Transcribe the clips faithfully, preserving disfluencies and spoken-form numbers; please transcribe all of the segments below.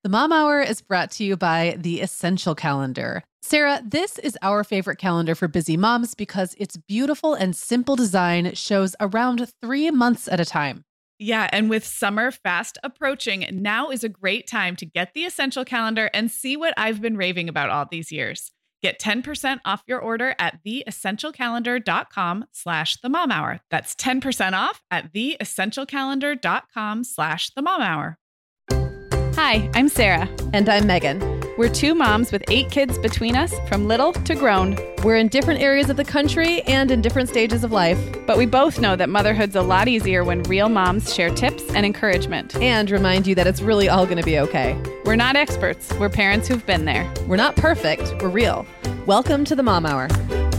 The Mom Hour is brought to you by The Essential Calendar. Sarah, this is our favorite calendar for busy moms because its beautiful and simple design shows around three months at a time. Yeah, and with summer fast approaching, now is a great time to get the Essential Calendar and see what I've been raving about all these years. Get ten percent off your order at theessentialcalendar.com slash the mom hour. That's ten percent off at theessentialcalendar.com slash the mom hour. Hi, I'm Sarah. And I'm Megan. We're two moms with eight kids between us, from little to grown. We're in different areas of the country and in different stages of life. But we both know that motherhood's a lot easier when real moms share tips and encouragement. And remind you that it's really all going to be okay. We're not experts. We're parents who've been there. We're not perfect. We're real. Welcome to the Mom Hour.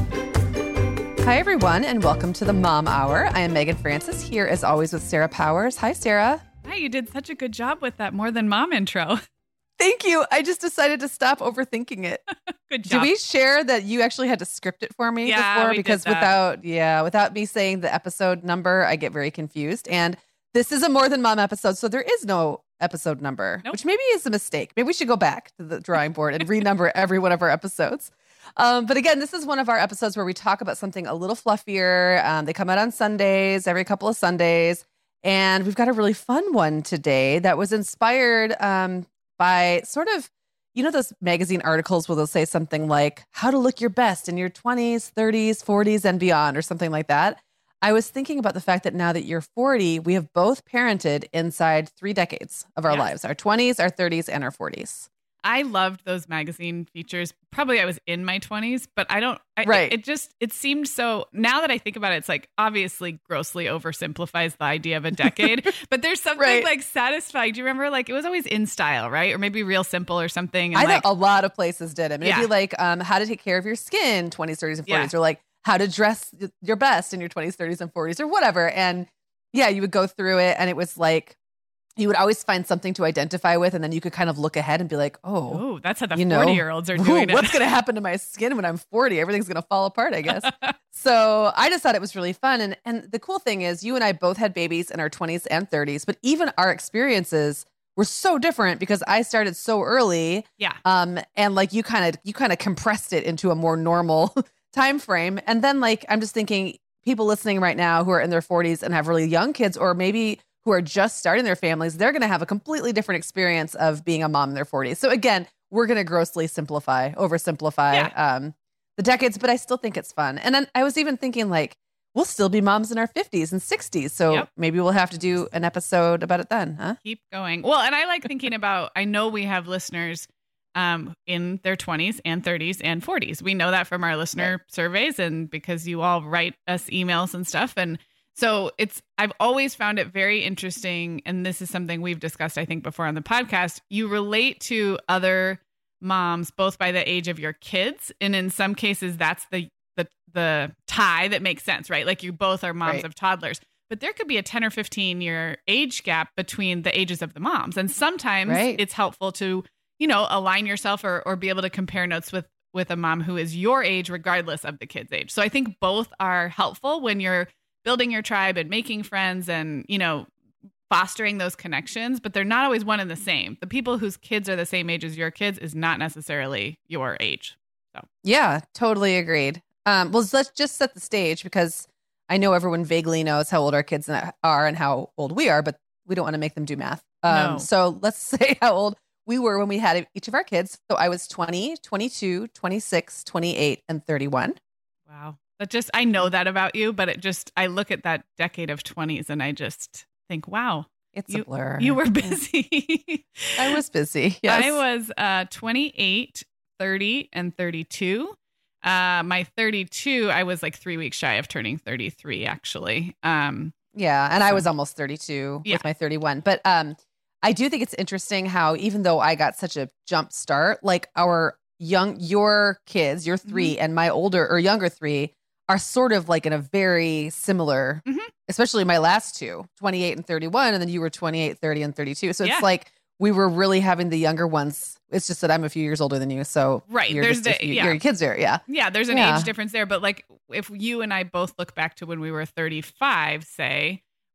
Hi, everyone, and welcome to the Mom Hour. I am Megan Francis, here as always with Sarah Powers. Hi, Sarah. Hi, you did such a good job with that More Than Mom intro. Thank you. I just decided to stop overthinking it. Good job. Do we share that you actually had to script it for me yeah, before? We because did that. without, yeah, without me saying the episode number, I get very confused. And this is a More Than Mom episode, so there is no episode number, nope. which maybe is a mistake. Maybe we should go back to the drawing board and renumber every one of our episodes. Um, but again, this is one of our episodes where we talk about something a little fluffier. Um, they come out on Sundays, every couple of Sundays. And we've got a really fun one today that was inspired um, by sort of, you know, those magazine articles where they'll say something like how to look your best in your twenties, thirties, forties, and beyond, or something like that. I was thinking about the fact that now that you're forty, we have both parented inside three decades of our yes. lives, our twenties, our thirties, and our forties. I loved those magazine features. Probably I was in my twenties, but I don't, I, right. it, it just, it seemed so, now that I think about it, it's like obviously grossly oversimplifies the idea of a decade, but there's something right. like satisfying. Do you remember like, it was always In Style, right? Or maybe Real Simple or something. And I like, know a lot of places did it. It'd yeah. be like um, how to take care of your skin, twenties, thirties, and forties, yeah. or like how to dress your best in your twenties, thirties, and forties, or whatever. And yeah, you would go through it and it was like, you would always find something to identify with, and then you could kind of look ahead and be like, oh, Ooh, that's how the you know, forty-year-olds are doing ooh, it. What's going to happen to my skin when I'm forty? Everything's going to fall apart, I guess. So I just thought it was really fun. And, and the cool thing is you and I both had babies in our twenties and thirties, but even our experiences were so different because I started so early. Yeah. Um, and like you kind of you kind of compressed it into a more normal time frame. And then like I'm just thinking people listening right now who are in their forties and have really young kids, or maybe who are just starting their families, they're going to have a completely different experience of being a mom in their forties. So again, we're going to grossly simplify, oversimplify yeah. um, the decades, but I still think it's fun. And then I was even thinking like, we'll still be moms in our fifties and sixties. So yep. maybe we'll have to do an episode about it then, huh? Keep going. Well, and I like thinking about, I know we have listeners um, in their twenties and thirties and forties. We know that from our listener right. surveys and because you all write us emails and stuff. And so it's, I've always found it very interesting. And this is something we've discussed, I think, before on the podcast. You relate to other moms, both by the age of your kids. And in some cases, that's the, the, the tie that makes sense, right? Like you both are moms right. of toddlers, but there could be a ten or fifteen year age gap between the ages of the moms. And sometimes right. it's helpful to, you know, align yourself or, or be able to compare notes with, with a mom who is your age, regardless of the kid's age. So I think both are helpful when you're building your tribe and making friends and, you know, fostering those connections, but they're not always one and the same. The people whose kids are the same age as your kids is not necessarily your age. So yeah, totally agreed. Um, well, let's just set the stage because I know everyone vaguely knows how old our kids are and how old we are, but we don't want to make them do math. Um, no. So let's say how old we were when we had each of our kids. So I was twenty, twenty-two, twenty-six, twenty-eight, and thirty-one. Wow. That just, I know that about you, but it just, I look at that decade of twenties and I just think, wow. It's you, a blur. You were busy. I was busy. Yes. I was uh, twenty-eight, thirty, and thirty-two. Uh, my thirty-two, I was like three weeks shy of turning thirty-three, actually. Um, yeah. And so. I was almost thirty-two yeah. with my thirty-one. But um, I do think it's interesting how even though I got such a jump start, like our young, your kids, your three, mm-hmm. and my older or younger three are sort of like in a very similar, mm-hmm. especially my last two, twenty-eight and thirty-one. And then you were twenty-eight, thirty, and thirty-two. So it's yeah. like we were really having the younger ones. It's just that I'm a few years older than you. So right. you're there's just the, few, yeah. your kids are, yeah. Yeah. There's an yeah. age difference there. But like if you and I both look back to when we were thirty-five, say,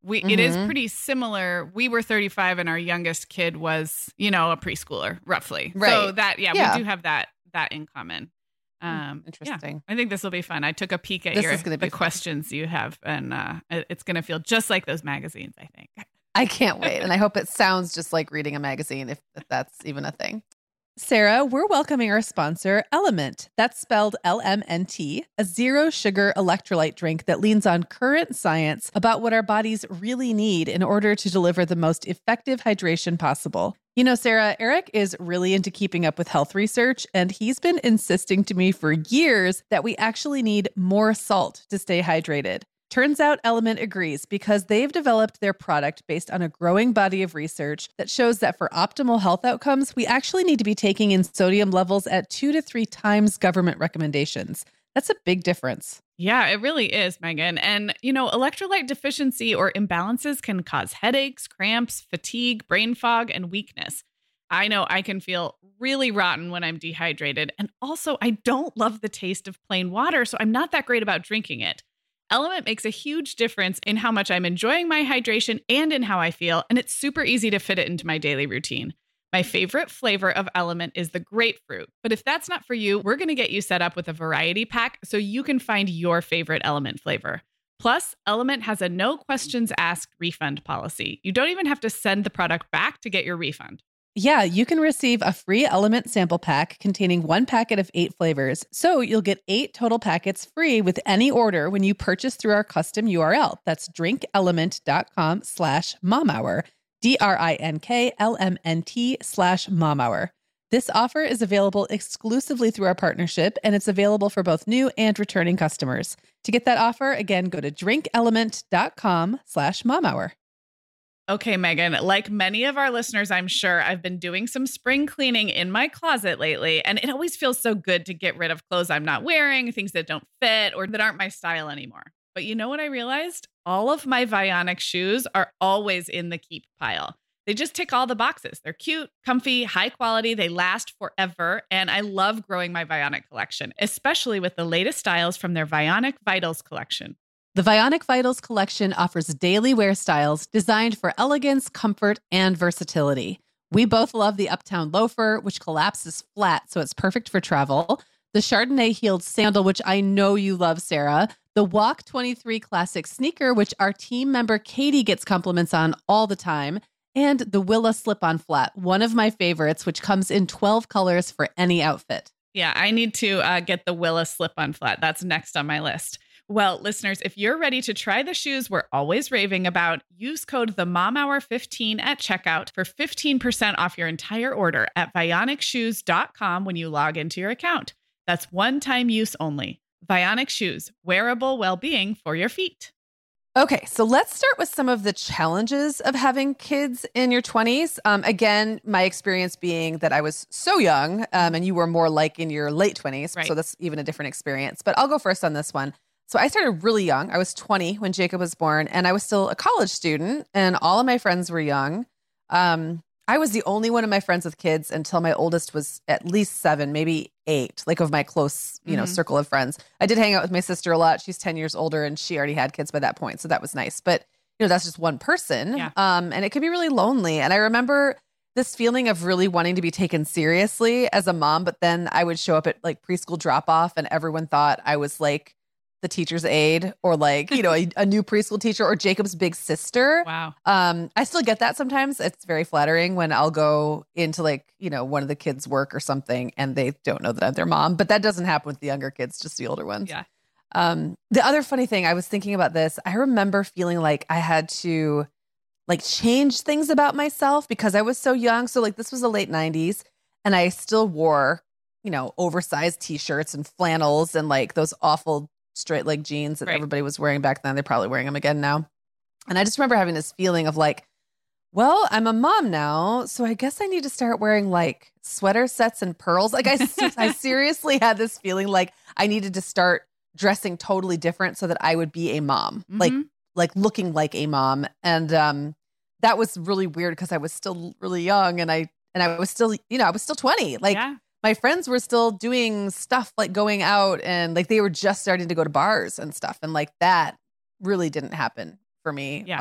we Mm-hmm. it is pretty similar. We were thirty-five and our youngest kid was, you know, a preschooler roughly. Right. So that, yeah, Yeah. we do have that, that in common. Um, Interesting. Yeah, I think this will be fun. I took a peek at This your is gonna be the fun. questions you have, and uh, it- it's going to feel just like those magazines, I think. I can't wait. And I hope it sounds just like reading a magazine, if, if that's even a thing. Sarah, we're welcoming our sponsor, Element. That's spelled L M N T, a zero sugar electrolyte drink that leans on current science about what our bodies really need in order to deliver the most effective hydration possible. You know, Sarah, Eric is really into keeping up with health research, and he's been insisting to me for years that we actually need more salt to stay hydrated. Turns out Element agrees because they've developed their product based on a growing body of research that shows that for optimal health outcomes, we actually need to be taking in sodium levels at two to three times government recommendations. That's a big difference. Yeah, it really is, Megan. And, you know, electrolyte deficiency or imbalances can cause headaches, cramps, fatigue, brain fog, and weakness. I know I can feel really rotten when I'm dehydrated. And also, I don't love the taste of plain water, so I'm not that great about drinking it. Element makes a huge difference in how much I'm enjoying my hydration and in how I feel, and it's super easy to fit it into my daily routine. My favorite flavor of Element is the grapefruit, but if that's not for you, we're going to get you set up with a variety pack so you can find your favorite Element flavor. Plus, Element has a no questions asked refund policy. You don't even have to send the product back to get your refund. Yeah, you can receive a free Element sample pack containing one packet of eight flavors. So you'll get eight total packets free with any order when you purchase through our custom U R L. That's drinkelement.com slash momhour, D R I N K L M N T slash momhour. This offer is available exclusively through our partnership, and it's available for both new and returning customers. To get that offer, again, go to drinkelement.com slash momhour. Okay, Megan, like many of our listeners, I'm sure I've been doing some spring cleaning in my closet lately, and it always feels so good to get rid of clothes I'm not wearing, things that don't fit or that aren't my style anymore. But you know what I realized? All of my Vionic shoes are always in the keep pile. They just tick all the boxes. They're cute, comfy, high quality. They last forever. And I love growing my Vionic collection, especially with the latest styles from their Vionic Vitals collection. The Vionic Vitals collection offers daily wear styles designed for elegance, comfort, and versatility. We both love the Uptown loafer, which collapses flat, so it's perfect for travel. The Chardonnay heeled sandal, which I know you love, Sarah. The Walk twenty-three classic sneaker, which our team member Katie gets compliments on all the time. And the Willa slip-on flat, one of my favorites, which comes in twelve colors for any outfit. Yeah, I need to uh, get the Willa slip-on flat. That's next on my list. Well, listeners, if you're ready to try the shoes we're always raving about, use code the mom hour fifteen at checkout for fifteen percent off your entire order at vionic shoes dot com when you log into your account. That's one-time use only. Vionic Shoes, wearable well-being for your feet. Okay, so let's start with some of the challenges of having kids in your twenties. Um, again, my experience being that I was so young um, and you were more like in your late twenties. Right. So that's even a different experience. But I'll go first on this one. So I started really young. I was twenty when Jacob was born, and I was still a college student, and all of my friends were young. Um, I was the only one of my friends with kids until my oldest was at least seven, maybe eight, like of my close, you know, Mhm. circle of friends. I did hang out with my sister a lot. She's ten years older, and she already had kids by that point. So that was nice. But, you know, that's just one person. Yeah. Um, and it can be really lonely. And I remember this feeling of really wanting to be taken seriously as a mom, but then I would show up at like preschool drop off and everyone thought I was like the teacher's aide or like, you know, a, a new preschool teacher or Jacob's big sister. Wow. Um, I still get that sometimes. It's very flattering when I'll go into like, you know, one of the kids' work or something and they don't know that I'm their mom, but that doesn't happen with the younger kids, just the older ones. Yeah. Um, the other funny thing, I was thinking about this. I remember feeling like I had to like change things about myself because I was so young. So like this was the late nineties and I still wore, you know, oversized t-shirts and flannels and like those awful straight leg jeans that Right. everybody was wearing back then. They're probably wearing them again now. And I just remember having this feeling of like, well, I'm a mom now, so I guess I need to start wearing like sweater sets and pearls. Like I, I seriously had this feeling like I needed to start dressing totally different so that I would be a mom, Mhm. like like looking like a mom. And um, that was really weird because I was still really young and I and I was still, you know, I was still twenty. Like yeah. my friends were still doing stuff like going out and like they were just starting to go to bars and stuff. And like that really didn't happen for me Yeah. uh,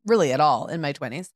really at all in my twenties.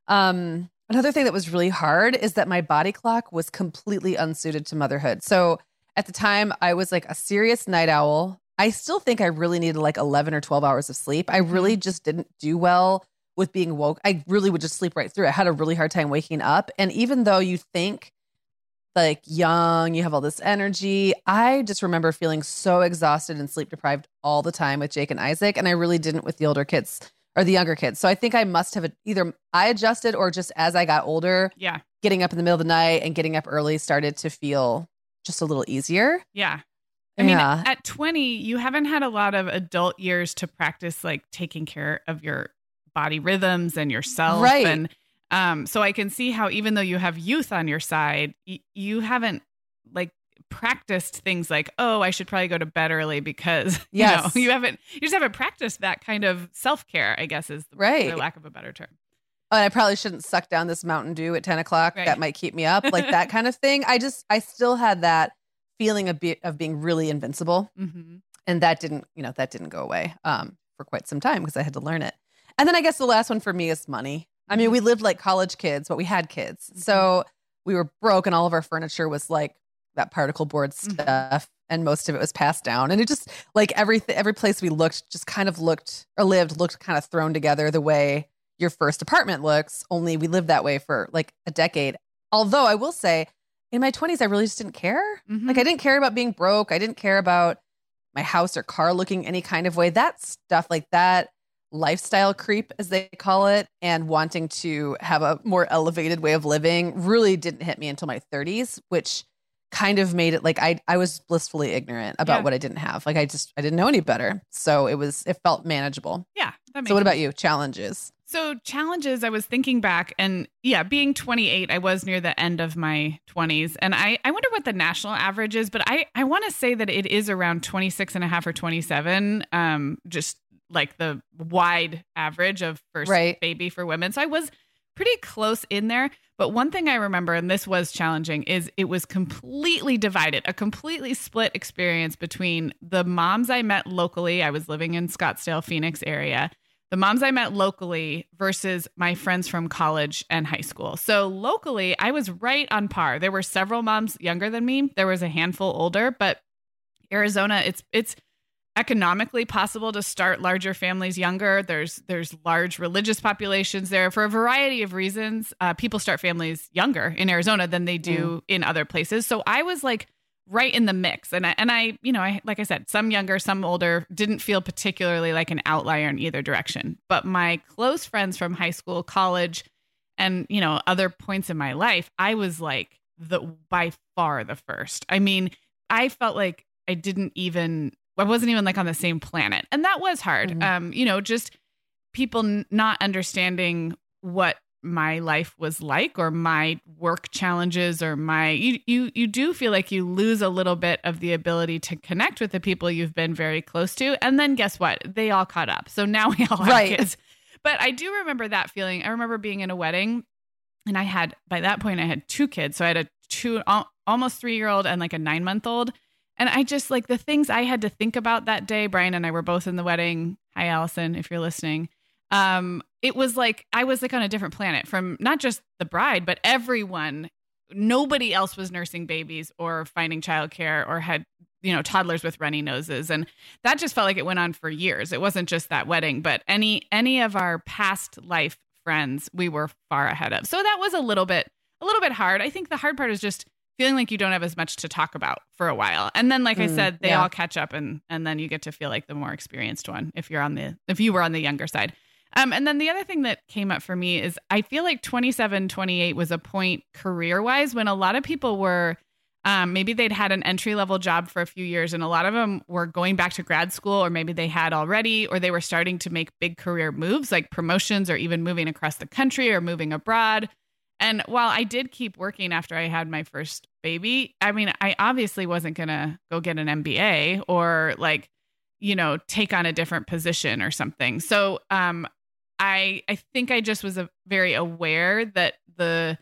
Um, another thing that was really hard is that my body clock was completely unsuited to motherhood. So at the time, I was like a serious night owl. I still think I really needed like eleven or twelve hours of sleep. I really just didn't do well with being woke. I really would just sleep right through. I had a really hard time waking up. And even though you think like young, you have all this energy, I just remember feeling so exhausted and sleep deprived all the time with Jake and Isaac. And I really didn't with the older kids or the younger kids. So I think I must have either I adjusted or just as I got older, yeah, getting up in the middle of the night and getting up early started to feel just a little easier. Yeah. I mean, yeah. at twenty, you haven't had a lot of adult years to practice like taking care of your body rhythms and yourself. Right. And um, so I can see how even though you have youth on your side, y- you haven't like practiced things like, oh, I should probably go to bed early because yes. you know, you haven't, you just haven't practiced that kind of self-care, I guess is the, right. for lack of a better term. Oh, and I probably shouldn't suck down this Mountain Dew at ten o'clock. Right. That might keep me up, like that kind of thing. I just, I still had that feeling of, be, of being really invincible. Mm-hmm. And that didn't, you know, that didn't go away um, for quite some time because I had to learn it. And then I guess the last one for me is money. I mean, we lived like college kids, but we had kids. So we were broke and all of our furniture was like that particle board stuff. Mm-hmm. And most of it was passed down. And it just like every, every place we looked just kind of looked or lived looked kind of thrown together the way your first apartment looks. Only we lived that way for like a decade. Although I will say in my twenties, I really just didn't care. Mm-hmm. Like I didn't care about being broke. I didn't care about my house or car looking any kind of way. That stuff like that. Lifestyle creep, as they call it, and wanting to have a more elevated way of living really didn't hit me until my thirties, which kind of made it like I I was blissfully ignorant about yeah. what I didn't have. Like I just I didn't know any better. So it was it felt manageable. Yeah. That makes so what sense. about you? Challenges. So challenges, I was thinking back and yeah, being twenty-eight, I was near the end of my twenties. And I, I wonder what the national average is, but I, I want to say that it is around twenty-six and a half or twenty-seven. Um, just like the wide average of first right. baby for women. So I was pretty close in there. But one thing I remember, and this was challenging, is it was completely divided, a completely split experience between the moms I met locally. I was living in Scottsdale, Phoenix area. The moms I met locally versus my friends from college and high school. So locally, I was right on par. There were several moms younger than me. There was a handful older, but Arizona, it's it's economically possible to start larger families younger. There's there's large religious populations there for a variety of reasons. Uh, people start families younger in Arizona than they do mm. in other places. So I was like right in the mix. And I, and I, you know, I, like I said, some younger, some older, didn't feel particularly like an outlier in either direction. But my close friends from high school, college, and, you know, other points in my life, I was like the, by far the first. I mean, I felt like I didn't even, I wasn't even like on the same planet. And that was hard. Mm-hmm. Um, you know, just people n- not understanding what my life was like or my work challenges or my, you, you, you do feel like you lose a little bit of the ability to connect with the people you've been very close to. And then guess what? They all caught up. So now we all have right. kids. But I do remember that feeling. I remember being in a wedding and I had, by that point I had two kids. So I had a two, almost three year old and like a nine month old. And I just like the things I had to think about that day. Brian and I were both in the wedding. Hi, Allison, if you're listening. Um, it was like, I was like on a different planet from not just the bride, but everyone. Nobody else was nursing babies or finding childcare or had, you know, toddlers with runny noses. And that just felt like it went on for years. It wasn't just that wedding, but any, any of our past life friends, we were far ahead of. So that was a little bit, a little bit hard. I think the hard part is just feeling like you don't have as much to talk about for a while. And then, like mm, I said, they yeah. all catch up and, and then you get to feel like the more experienced one if you're on the, if you were on the younger side. Um, and then the other thing that came up for me is I feel like twenty-seven, twenty-eight was a point career wise when a lot of people were, um, maybe they'd had an entry level job for a few years and a lot of them were going back to grad school or maybe they had already, or they were starting to make big career moves like promotions or even moving across the country or moving abroad. And while I did keep working after I had my first baby, I mean, I obviously wasn't going to go get an M B A or like, you know, take on a different position or something. So um, I I think I just was a, very aware that the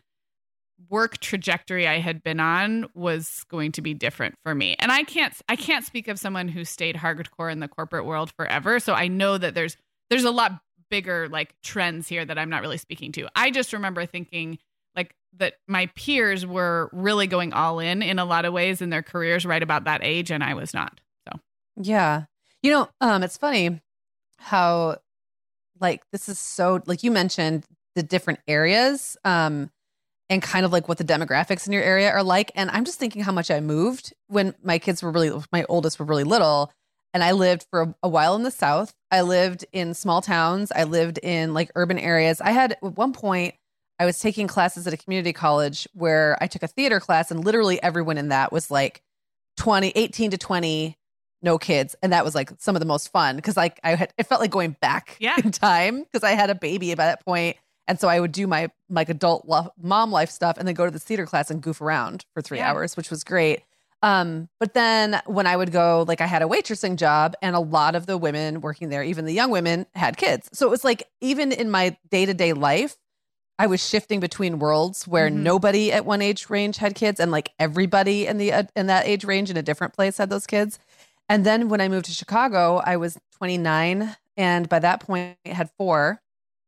work trajectory I had been on was going to be different for me. And I can't I can't speak of someone who stayed hardcore in the corporate world forever. So I know that there's there's a lot bigger like trends here that I'm not really speaking to. I just remember thinking like that my peers were really going all in in a lot of ways in their careers right about that age, and I was not. So yeah, you know, um, it's funny how like this is so like you mentioned the different areas, um, and kind of like what the demographics in your area are like. And I'm just thinking how much I moved when my kids were really, my oldest were really little. And I lived for a, a while in the South. I lived in small towns. I lived in like urban areas. I had, at one point, I was taking classes at a community college where I took a theater class, and literally everyone in that was like twenty, eighteen to twenty, no kids. And that was like some of the most fun because like I had, it felt like going back yeah. in time because I had a baby by that point. And so I would do my like adult lo- mom life stuff and then go to the theater class and goof around for three yeah. hours, which was great. Um, but then when I would go, like I had a waitressing job, and a lot of the women working there, even the young women, had kids. So it was like, even in my day-to-day life, I was shifting between worlds where mm-hmm. nobody at one age range had kids, and like everybody in the uh, in that age range in a different place had those kids. And then when I moved to Chicago, I was twenty-nine, and by that point I had four,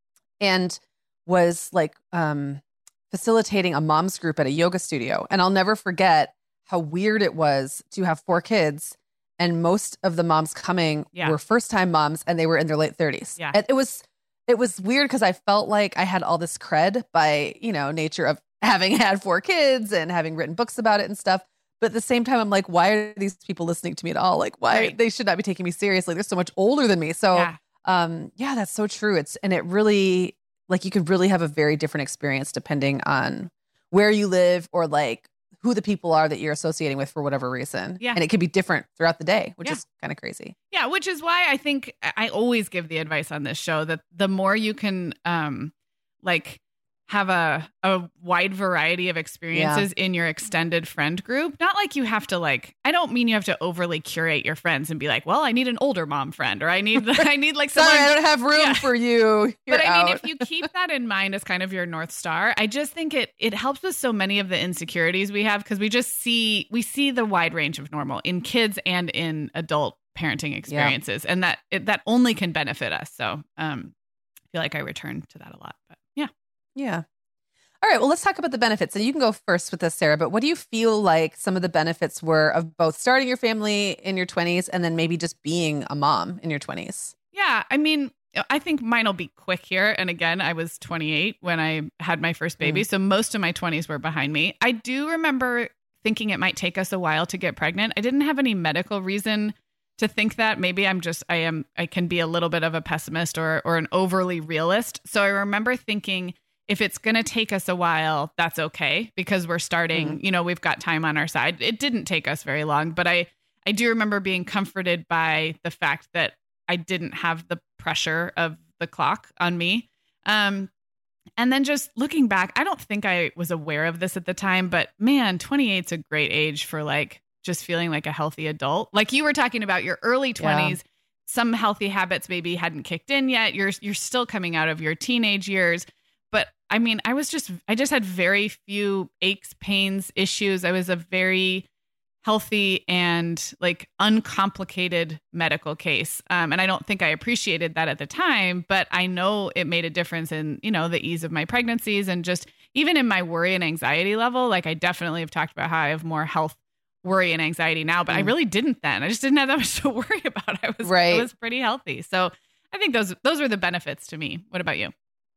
and was like um, facilitating a mom's group at a yoga studio. And I'll never forget how weird it was to have four kids, and most of the moms coming yeah. were first-time moms, and they were in their late thirties. Yeah. And it was it was weird because I felt like I had all this cred by, you know, nature of having had four kids and having written books about it and stuff. But at the same time, I'm like, why are these people listening to me at all? Like, why right. they should not be taking me seriously? They're so much older than me. So, yeah, um, yeah that's so true. It's and it really, like, you could really have a very different experience depending on where you live or like who the people are that you're associating with for whatever reason. Yeah. And it could be different throughout the day, which yeah. is kind of crazy. Yeah. Which is why I think I always give the advice on this show that the more you can, um, like, have a, a wide variety of experiences yeah. in your extended friend group. Not like you have to like, I don't mean you have to overly curate your friends and be like, well, I need an older mom friend, or I need, I need like someone. Sorry, I don't have room yeah. for you. You're but I out. mean, if you keep that in mind as kind of your North Star, I just think it, it helps with so many of the insecurities we have. Cause we just see, we see the wide range of normal in kids and in adult parenting experiences. Yeah. And that, it, that only can benefit us. So, um, I feel like I return to that a lot, but yeah. Yeah. All right. Well, let's talk about the benefits. And you can go first with this, Sarah. But what do you feel like some of the benefits were of both starting your family in your twenties and then maybe just being a mom in your twenties? Yeah. I mean, I think mine will be quick here. And again, I was twenty-eight when I had my first baby. Mm. So most of my twenties were behind me. I do remember thinking it might take us a while to get pregnant. I didn't have any medical reason to think that. Maybe I'm just, I am, I can be a little bit of a pessimist or or an overly realist. So I remember thinking, if it's going to take us a while, that's okay, because we're starting, mm-hmm. you know, we've got time on our side. It didn't take us very long, but I, I do remember being comforted by the fact that I didn't have the pressure of the clock on me. Um, and then just looking back, I don't think I was aware of this at the time, but man, twenty-eight is a great age for like just feeling like a healthy adult. Like you were talking about your early twenties, yeah. some healthy habits maybe hadn't kicked in yet. You're, you're still coming out of your teenage years. But I mean, I was just, I just had very few aches, pains, issues. I was a very healthy and like uncomplicated medical case. Um, and I don't think I appreciated that at the time, but I know it made a difference in, you know, the ease of my pregnancies and just even in my worry and anxiety level. Like I definitely have talked about how I have more health worry and anxiety now, but mm. I really didn't then. I just didn't have that much to worry about. I was, right. I was pretty healthy. So I think those, those were the benefits to me. What about you?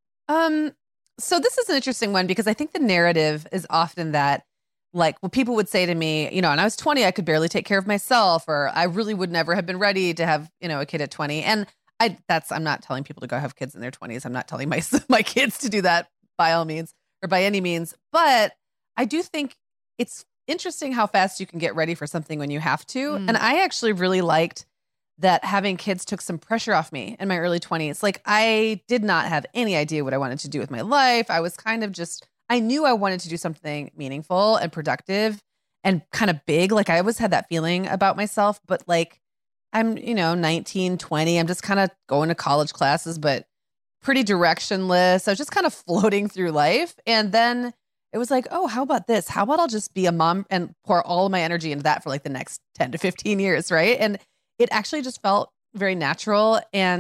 Um, so this is an interesting one because I think the narrative is often that like what people would say to me, you know, when I was twenty, I could barely take care of myself, or I really would never have been ready to have, you know, a kid at twenty. And I, that's, I'm not telling people to go have kids in their twenties. I'm not telling my, my kids to do that by all means or by any means. But I do think it's interesting how fast you can get ready for something when you have to. Mm. And I actually really liked that having kids took some pressure off me in my early twenties. Like I did not have any idea what I wanted to do with my life. I was kind of just, I knew I wanted to do something meaningful and productive and kind of big. Like I always had that feeling about myself, but like I'm, you know, nineteen, twenty, I'm just kind of going to college classes, but pretty directionless. I was just kind of floating through life. And then it was like, oh, how about this? How about I'll just be a mom and pour all of my energy into that for like the next ten to fifteen years. Right. And it actually just felt very natural. And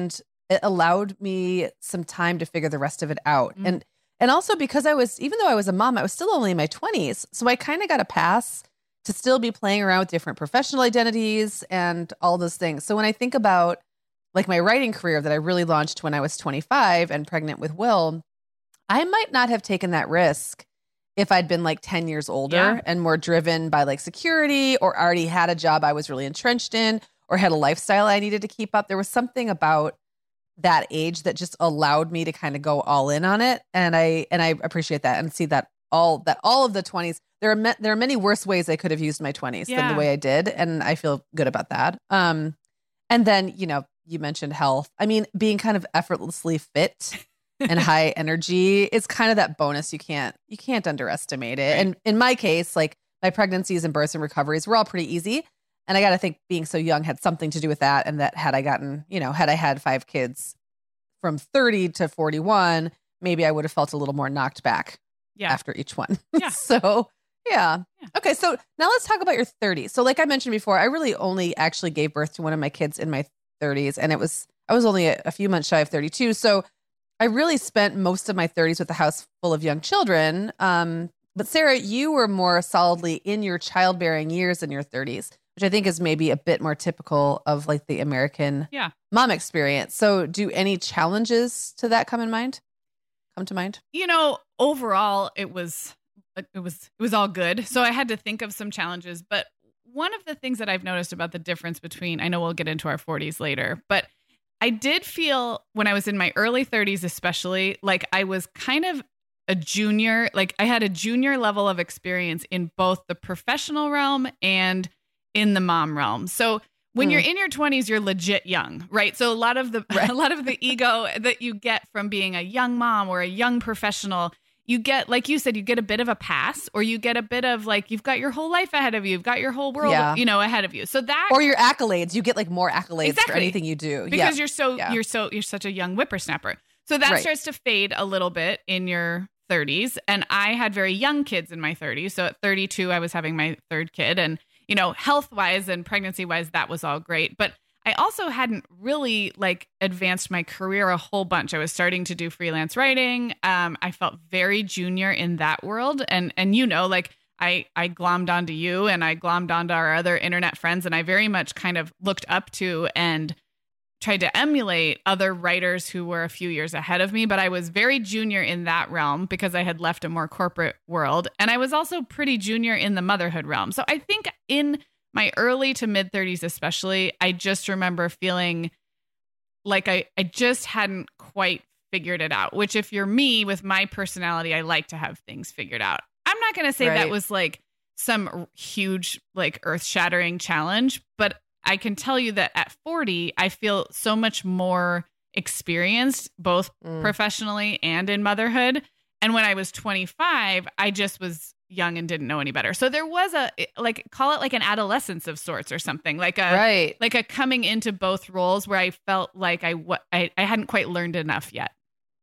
it allowed me some time to figure the rest of it out. Mm. And and also because I was, even though I was a mom, I was still only in my twenties. So I kind of got a pass to still be playing around with different professional identities and all those things. So when I think about like my writing career that I really launched when I was twenty-five and pregnant with Will, I might not have taken that risk if I'd been like ten years older Yeah. and more driven by like security, or already had a job I was really entrenched in, or had a lifestyle I needed to keep up. There was something about that age that just allowed me to kind of go all in on it. And I, and I appreciate that and see that all, that all of the twenties, there are, ma- there are many worse ways I could have used my twenties than Yeah. the way I did. And I feel good about that. Um, and then, you know, you mentioned health. I mean, being kind of effortlessly fit and high energy is kind of that bonus. You can't, you can't underestimate it. Right. And in my case, like my pregnancies and births and recoveries were all pretty easy. And I got to think being so young had something to do with that. And that had I gotten, you know, had I had five kids from thirty to forty-one, maybe I would have felt a little more knocked back Yeah. after each one. Yeah. So yeah. Yeah. Okay. So now let's talk about your thirties. So like I mentioned before, I really only actually gave birth to one of my kids in my thirties. And it was, I was only a, a few months shy of thirty-two. So I really spent most of my thirties with a house full of young children. Um, but Sarah, you were more solidly in your childbearing years in your thirties, which I think is maybe a bit more typical of like the American Yeah. mom experience. So do any challenges to that come in mind? Come to mind? You know, overall, it was it was it was all good. So I had to think of some challenges, but one of the things that I've noticed about the difference between, I know we'll get into our forties later, but I did feel when I was in my early thirties, especially, like I was kind of a junior, like I had a junior level of experience in both the professional realm and in the mom realm. So when Mm. you're in your twenties, you're legit young, right? So a lot of the Right. a lot of the ego that you get from being a young mom or a young professional, you get, like you said, you get a bit of a pass, or you get a bit of like, you've got your whole life ahead of you. You've got your whole world, Yeah. you know, ahead of you. So that, Or your accolades. You get like more accolades Exactly. for anything you do. because Yeah. you're so, Yeah. you're so, you're such a young whippersnapper. So that Right. starts to fade a little bit in your thirties. And I had very young kids in my thirties. So at thirty-two, I was having my third kid, and, you know, health wise and pregnancy wise, that was all great. But I also hadn't really like advanced my career a whole bunch. I was starting to do freelance writing. Um, I felt very junior in that world. And, and, you know, like I, I glommed onto you and I glommed onto our other internet friends. And I very much kind of looked up to and tried to emulate other writers who were a few years ahead of me. But I was very junior in that realm because I had left a more corporate world. And I was also pretty junior in the motherhood realm. So I think in my early to mid thirties, especially, I just remember feeling like I, I just hadn't quite figured it out, which if you're me with my personality, I like to have things figured out. I'm not going to say that Right. was like some huge, like earth shattering challenge, but I can tell you that at forty, I feel so much more experienced, both Mm. professionally and in motherhood. And when I was twenty-five, I just was young and didn't know any better. So there was a, like, call it like an adolescence of sorts or something, like a, Right. like a coming into both roles where I felt like I, wa- I, I hadn't quite learned enough yet.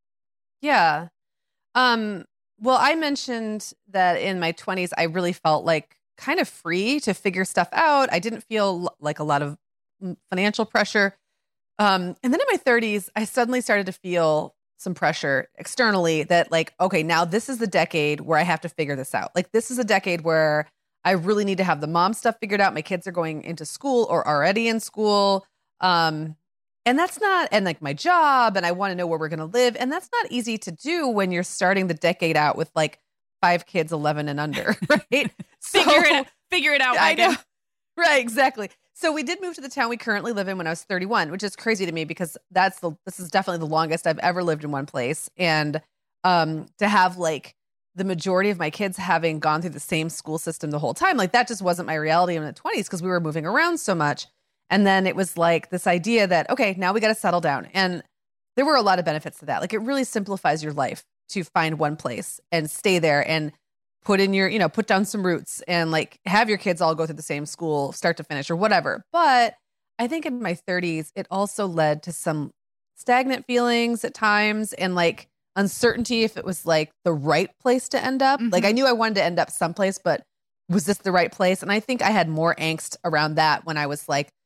Yeah. Um, well, I mentioned that in my twenties, I really felt like kind of free to figure stuff out. I didn't feel l- like a lot of mm, financial pressure. Um, and then in my thirties, I suddenly started to feel some pressure externally that like, okay, now this is the decade where I have to figure this out. Like this is a decade where I really need to have the mom stuff figured out. My kids are going into school or already in school. Um, and that's not, and like my job, and I want to know where we're going to live. And that's not easy to do when you're starting the decade out with like five kids, eleven and under, right? Figure So- it out. Figure it out. I Megan. know. Right, exactly. So we did move to the town we currently live in when I was thirty-one, which is crazy to me because that's the this is definitely the longest I've ever lived in one place. And um to have like the majority of my kids having gone through the same school system the whole time, like that just wasn't my reality in the twenties because we were moving around so much. And then it was like this idea that, okay, now we got to settle down. And there were a lot of benefits to that. Like it really simplifies your life to find one place and stay there and put in your, you know, put down some roots and like have your kids all go through the same school, start to finish or whatever. But I think in my thirties, it also led to some stagnant feelings at times and like uncertainty if it was like the right place to end up. Like I knew I wanted to end up someplace, but was this the right place? And I think I had more angst around that when I was like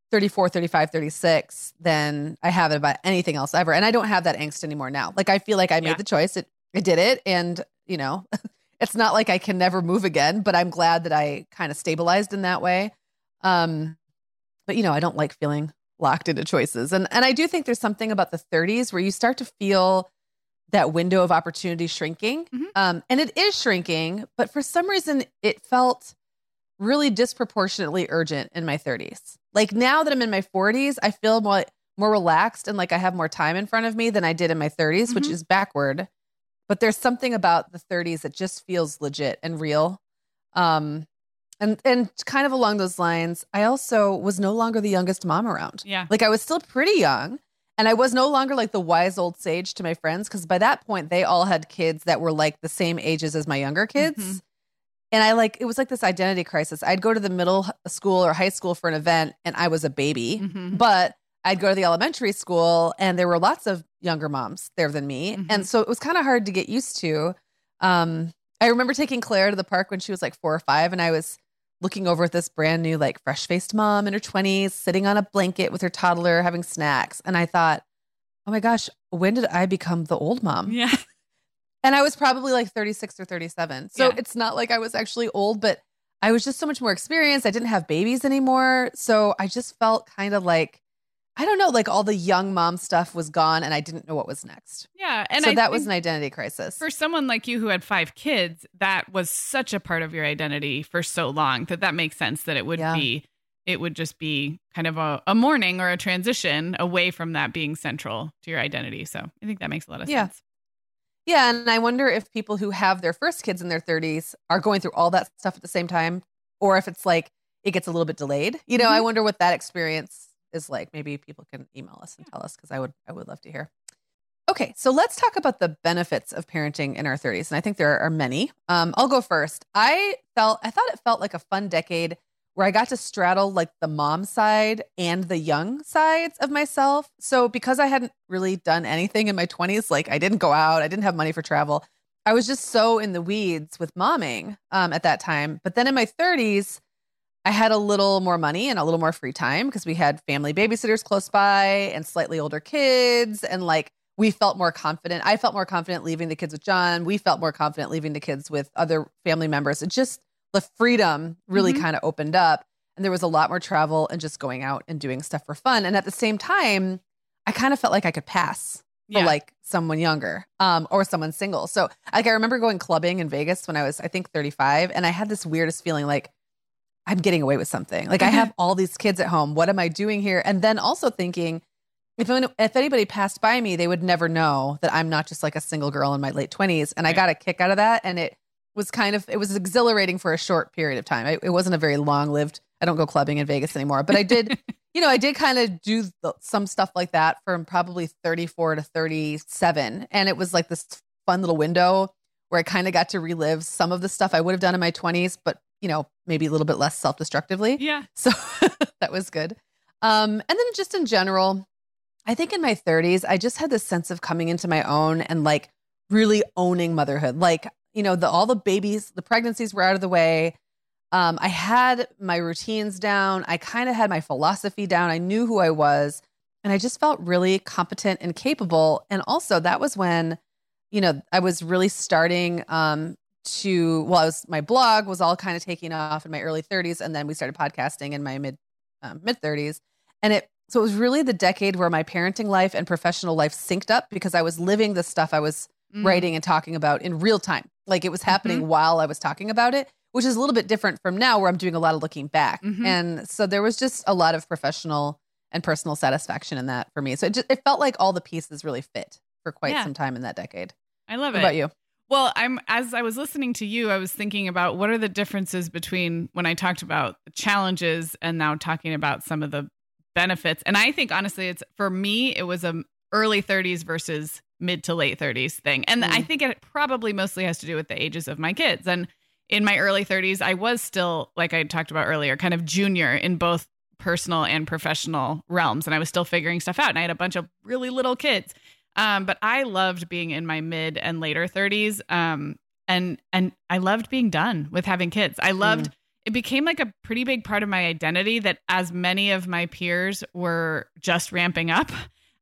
thirty-four, thirty-five, thirty-six than I have about anything else ever. And I don't have that angst anymore now. Like, I feel like I made Yeah. the choice. It, I did it. And, you know, it's not like I can never move again, but I'm glad that I kind of stabilized in that way. Um, but, you know, I don't like feeling locked into choices. And, and I do think there's something about the thirties where you start to feel that window of opportunity shrinking. Mhm. Um, and it is shrinking, but for some reason it felt really disproportionately urgent in my thirties. Like, now that I'm in my forties, I feel more, more relaxed and like I have more time in front of me than I did in my thirties, which Mhm. is backward. But there's something about the thirties that just feels legit and real. Um, and and kind of along those lines, I also was no longer the youngest mom around. Yeah. Like, I was still pretty young, and I was no longer like the wise old sage to my friends, because by that point they all had kids that were like the same ages as my younger kids. Mhm. And I like, it was like this identity crisis. I'd go to the middle school or high school for an event and I was a baby, Mhm. but I'd go to the elementary school and there were lots of younger moms there than me. Mhm. And so it was kind of hard to get used to. Um, I remember taking Claire to the park when she was like four or five, and I was looking over at this brand new, like, fresh faced mom in her twenties, sitting on a blanket with her toddler, having snacks. And I thought, oh my gosh, when did I become the old mom? Yeah. And I was probably like thirty-six or thirty-seven. So Yeah. it's not like I was actually old, but I was just so much more experienced. I didn't have babies anymore. So I just felt kind of like, I don't know, like all the young mom stuff was gone and I didn't know what was next. Yeah. And so I that was think an identity crisis. for someone like you who had five kids, that was such a part of your identity for so long that that makes sense that it would Yeah. be, it would just be kind of a, a mourning or a transition away from that being central to your identity. So I think that makes a lot of Yeah. sense. Yeah. And I wonder if people who have their first kids in their thirties are going through all that stuff at the same time, or if it's like it gets a little bit delayed. You know, Mhm. I wonder what that experience is like. Maybe people can email us and tell us, because I would I would love to hear. Okay, so let's talk about the benefits of parenting in our thirties. And I think there are many. Um, I'll go first. I felt I thought it felt like a fun decade where I got to straddle like the mom side and the young sides of myself. So because I hadn't really done anything in my twenties, like I didn't go out, I didn't have money for travel, I was just so in the weeds with momming um, at that time. But then in my thirties, I had a little more money and a little more free time because we had family babysitters close by and slightly older kids. And like, we felt more confident. I felt more confident leaving the kids with John. We felt more confident leaving the kids with other family members. It just, the freedom really Mhm. kind of opened up. And there was a lot more travel and just going out and doing stuff for fun. And at the same time, I kind of felt like I could pass for Yeah. like someone younger um, or someone single. So like, I remember going clubbing in Vegas when I was, I think, thirty-five. And I had this weirdest feeling like, I'm getting away with something. Like, I have all these kids at home. What am I doing here? And then also thinking, if if anybody passed by me, they would never know that I'm not just like a single girl in my late twenties. And I Right. got a kick out of that. And it was kind of, it was exhilarating for a short period of time. I, it wasn't a very long lived, I don't go clubbing in Vegas anymore, but I did, you know, I did kind of do the, some stuff like that from probably thirty-four to thirty-seven. And it was like this fun little window where I kind of got to relive some of the stuff I would have done in my twenties, but, you know, maybe a little bit less self-destructively. Yeah. So that was good. Um, and then just in general, I think in my thirties, I just had this sense of coming into my own and like really owning motherhood. Like, you know, the all the babies, the pregnancies were out of the way. Um, I had my routines down. I kind of had my philosophy down. I knew who I was, and I just felt really competent and capable. And also, that was when, you know, I was really starting um, to. Well, I was my blog was all kind of taking off in my early thirties, and then we started podcasting in my mid um, mid thirties, and it. So it was really the decade where my parenting life and professional life synced up because I was living the stuff I was Mm. writing and talking about in real time. Like, it was happening Mhm. while I was talking about it, which is a little bit different from now where I'm doing a lot of looking back. Mhm. And so there was just a lot of professional and personal satisfaction in that for me. So it just, it felt like all the pieces really fit for quite Yeah. some time in that decade. I love What it. about you? Well, I'm as I was listening to you, I was thinking about what are the differences between when I talked about the challenges and now talking about some of the benefits. And I think honestly, it's for me, it was a early thirties versus mid to late thirties thing. And Mm. I think it probably mostly has to do with the ages of my kids. And in my early thirties, I was still, like I talked about earlier, kind of junior in both personal and professional realms. And I was still figuring stuff out. And I had a bunch of really little kids. Um, but I loved being in my mid and later thirties. Um, and and I loved being done with having kids. I loved it became like a pretty big part of my identity that as many of my peers were just ramping up,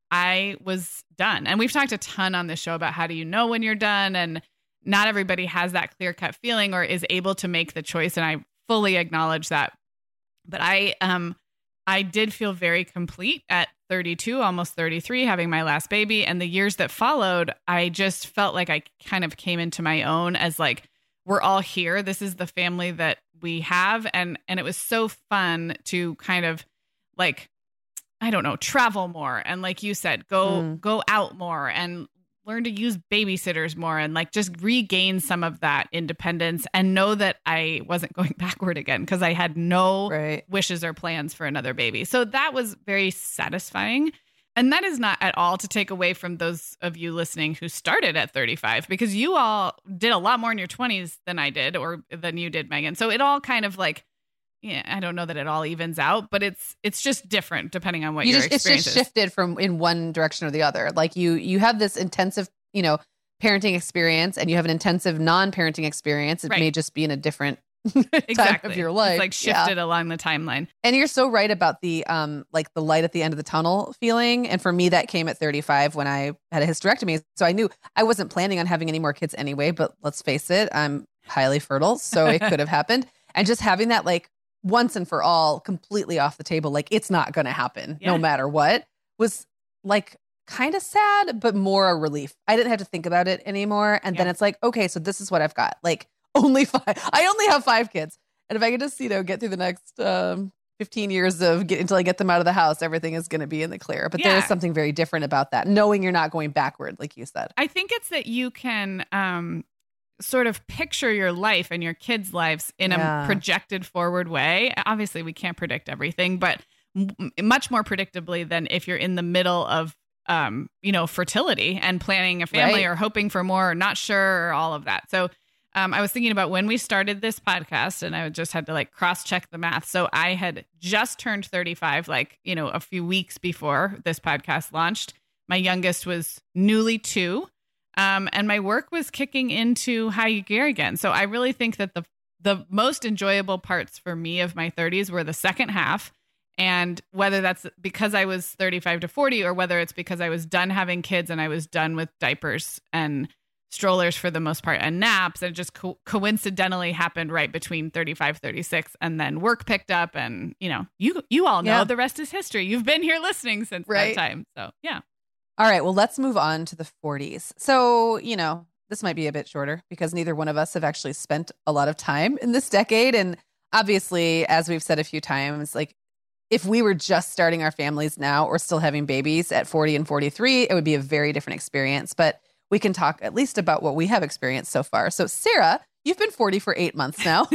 I was done. And we've talked a ton on this show about how do you know when you're done, and not everybody has that clear cut feeling or is able to make the choice. And I fully acknowledge that. But I, um, I did feel very complete at thirty-two, almost thirty-three, having my last baby. And the years that followed, I just felt like I kind of came into my own as like, we're all here. This is the family that we have. And, and it was so fun to kind of like, I don't know, travel more. And like you said, go, mm. go out more and learn to use babysitters more and like just regain some of that independence and know that I wasn't going backward again because I had no right. wishes or plans for another baby. So that was very satisfying. And that is not at all to take away from those of you listening who started at thirty-five, because you all did a lot more in your twenties than I did or than you did, Megan. So it all kind of like, yeah, I don't know that it all evens out, but it's it's just different depending on what you your just, experience it's just is. shifted from in one direction or the other. Like you you have this intensive, you know, parenting experience, and you have an intensive non-parenting experience. It right. may just be in a different exactly. time of your life. It's like shifted yeah. along the timeline. And you're so right about the um like the light at the end of the tunnel feeling. And for me, that came at thirty-five when I had a hysterectomy. So I knew I wasn't planning on having any more kids anyway, but let's face it, I'm highly fertile, so it could have happened. And just having that like once and for all completely off the table, like it's not going to happen yeah. no matter what, was like kind of sad, but more a relief. I didn't have to think about it anymore. And yeah. then it's like, okay, so this is what I've got. Like only five, I only have five kids. And if I could just, you know, get through the next um, fifteen years of get until I get them out of the house, everything is going to be in the clear. But yeah. there is something very different about that, knowing you're not going backward, like you said. I think it's that you can, um, sort of picture your life and your kids' lives in yeah. a projected forward way. Obviously, we can't predict everything, but m- much more predictably than if you're in the middle of, um, you know, fertility and planning a family right. or hoping for more or not sure or all of that. So um, I was thinking about when we started this podcast, and I just had to like cross check the math. So I had just turned thirty-five, like, you know, a few weeks before this podcast launched. My youngest was newly two. Um, and my work was kicking into high gear again. So I really think that the the most enjoyable parts for me of my thirties were the second half. And whether that's because I was thirty-five to forty, or whether it's because I was done having kids and I was done with diapers and strollers for the most part and naps, and it just co- coincidentally happened right between thirty-five, thirty-six, and then work picked up. And, you know, you you all know yeah. the rest is history. You've been here listening since right. that time. So, yeah. All right, well, let's move on to the forties. So, you know, this might be a bit shorter because neither one of us have actually spent a lot of time in this decade. And obviously, as we've said a few times, like if we were just starting our families now or still having babies at forty and forty-three, it would be a very different experience. But we can talk at least about what we have experienced so far. So, Sarah, you've been forty for eight months now.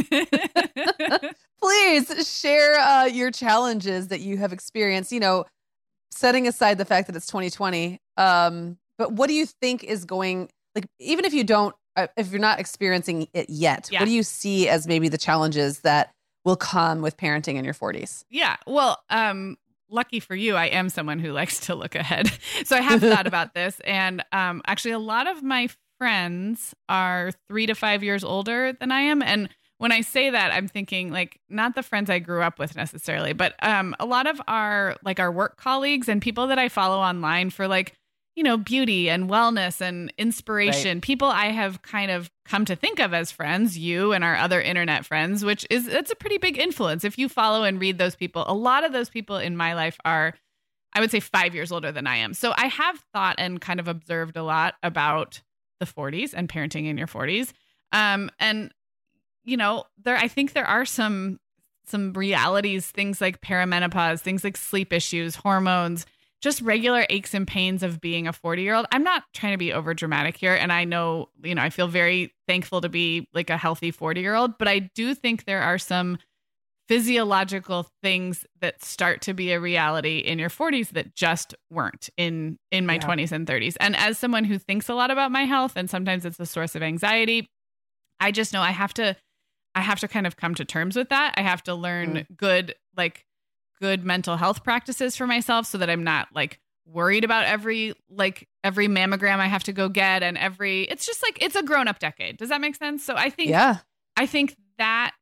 Please share uh, your challenges that you have experienced, you know, setting aside the fact that it's twenty twenty, um, but what do you think is going, like, even if you don't, uh, if you're not experiencing it yet, yeah. what do you see as maybe the challenges that will come with parenting in your forties? Yeah, well, um, lucky for you, I am someone who likes to look ahead. So I have thought about this. And um, actually, a lot of my friends are three to five years older than I am. And when I say that, I'm thinking like not the friends I grew up with necessarily, but um, a lot of our like our work colleagues and people that I follow online for like, you know, beauty and wellness and inspiration, right. people I have kind of come to think of as friends, you and our other internet friends, which is, it's a pretty big influence. If you follow and read those people, a lot of those people in my life are, I would say, five years older than I am. So I have thought and kind of observed a lot about the forties and parenting in your forties. Um, and you know, there, I think there are some, some realities, things like perimenopause, things like sleep issues, hormones, just regular aches and pains of being a forty year old. I'm not trying to be over dramatic here. And I know, you know, I feel very thankful to be like a healthy forty year old, but I do think there are some physiological things that start to be a reality in your forties that just weren't in, in my yeah. twenties and thirties. And as someone who thinks a lot about my health, and sometimes it's a source of anxiety, I just know I have to, I have to kind of come to terms with that. I have to learn mm. good, like good mental health practices for myself so that I'm not like worried about every, like every mammogram I have to go get and every, it's just like, it's a grown up decade. Does that make sense? So I think, yeah, I think that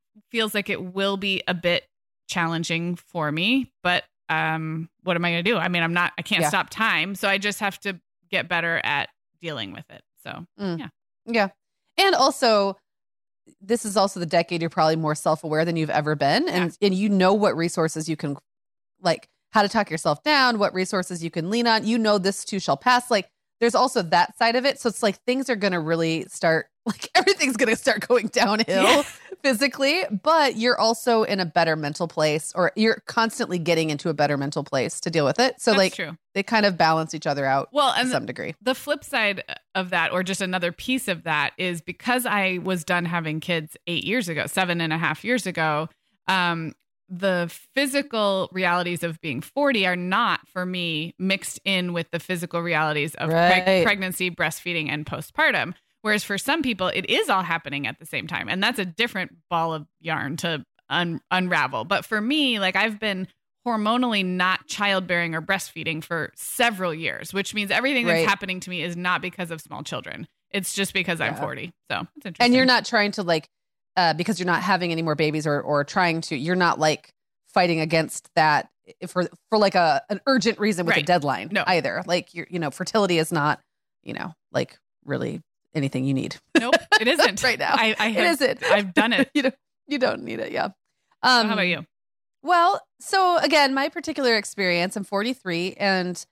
feels like it will be a bit challenging for me, but um, what am I going to do? I mean, I'm not, I can't Yeah. stop time. So I just have to get better at dealing with it. So Mm. yeah. Yeah. And also, this is also the decade you're probably more self-aware than you've ever been. And, and you know what resources you can, like how to talk yourself down, what resources you can lean on. You know, this too shall pass. Like there's also that side of it. So it's like things are going to really start, like everything's going to start going downhill Yeah. physically, but you're also in a better mental place, or you're constantly getting into a better mental place to deal with it. So That's like true. they kind of balance each other out Well, to and some the, degree. the flip side of that, or just another piece of that, is because I was done having kids eight years ago, seven and a half years ago, um, the physical realities of being forty are not, for me, mixed in with the physical realities of Right. preg- pregnancy, breastfeeding, and postpartum. Whereas for some people, it is all happening at the same time. And that's a different ball of yarn to un- unravel. But for me, like I've been hormonally not childbearing or breastfeeding for several years, which means everything that's Right. happening to me is not because of small children. It's just because I'm Yeah. forty. So it's interesting. And you're not trying to like, uh, because you're not having any more babies or or trying to, you're not like fighting against that for for like a an urgent reason with a Right. deadline No. either. Like you're, you know, fertility is not, you know, like really anything you need Nope, it isn't right now. I, I It have, isn't. I've done it. you don't you don't need it. Yeah. So Um, how about you? Well, so again, my particular experience, I'm forty-three and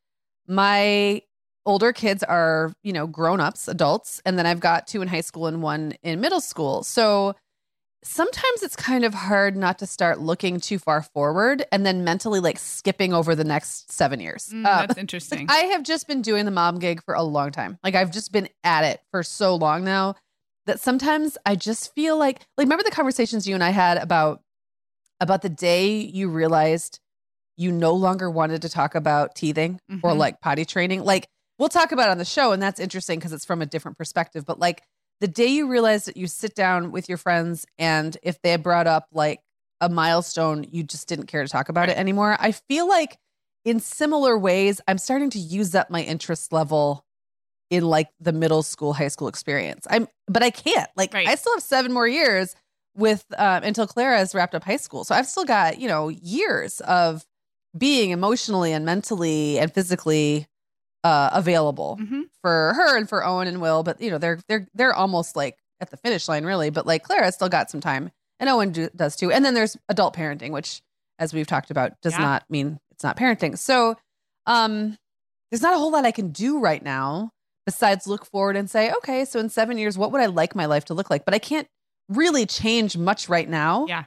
my older kids are, you know, grown-ups, adults, and then I've got two in high school and one in middle school. So sometimes it's kind of hard not to start looking too far forward and then mentally like skipping over the next seven years. Mm, Uh, that's interesting. I have just been doing the mom gig for a long time. Like I've just been at it for so long now that sometimes I just feel like, like remember the conversations you and I had about about the day you realized you no longer wanted to talk about teething or Mhm. like potty training. Like we'll talk about it on the show, and that's interesting because it's from a different perspective. But like the day you realize that you sit down with your friends and if they brought up like a milestone, you just didn't care to talk about it anymore. I feel like in similar ways, I'm starting to use up my interest level in like the middle school, high school experience. I'm, but I can't. Like Right. I still have seven more years with uh, until Clara has wrapped up high school. So I've still got, you know, years of being emotionally and mentally and physically uh, available Mhm. for her and for Owen and Will. But you know, they're they're they're almost like at the finish line, really. But like Clara still got some time, and Owen do, does too. And then there's adult parenting, which, as we've talked about, does Yeah. not mean it's not parenting. So um, there's not a whole lot I can do right now besides look forward and say, okay, so in seven years, what would I like my life to look like? But I can't really change much right now Yeah.